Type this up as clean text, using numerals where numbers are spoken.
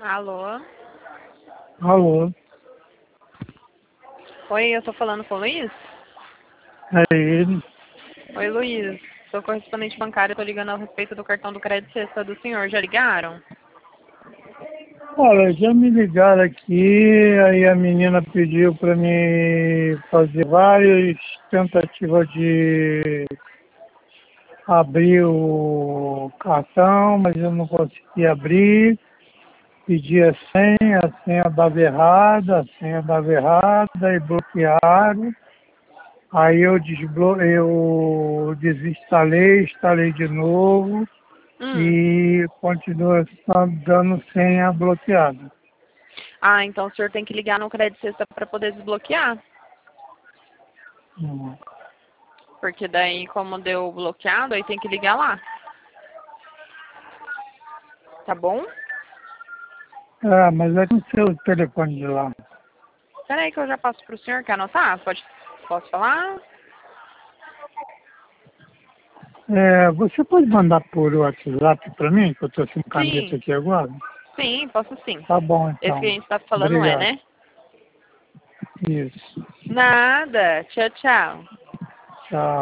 Alô? Alô, Oi, eu tô falando com o Luiz? é ele. Oi, Luiz. Sou correspondente bancário, tô ligando a respeito do cartão do crédito sexta do senhor. Já ligaram? Olha, já me ligaram aqui, aí a menina pediu para me fazer várias tentativas de abrir o cartão, mas eu não consegui abrir. Pedi a senha dava errada e bloquearam. Aí eu desinstalei, instalei de novo. Hum. E continua só dando senha bloqueada. Ah, então o senhor tem que ligar no crédito sexta para poder desbloquear. Hum. Porque daí, como deu bloqueado, aí tem que ligar lá. Tá bom? Ah, mas é com o seu telefone de lá. Peraí que eu já passo pro senhor. Quer anotar? Posso falar? Você pode mandar por WhatsApp para mim, que eu estou sem caneta Sim, aqui agora? sim, posso sim. Tá bom, Esse que a então. gente tá falando é, Obrigado. né? Isso. Nada. Tchau, tchau. Tchau.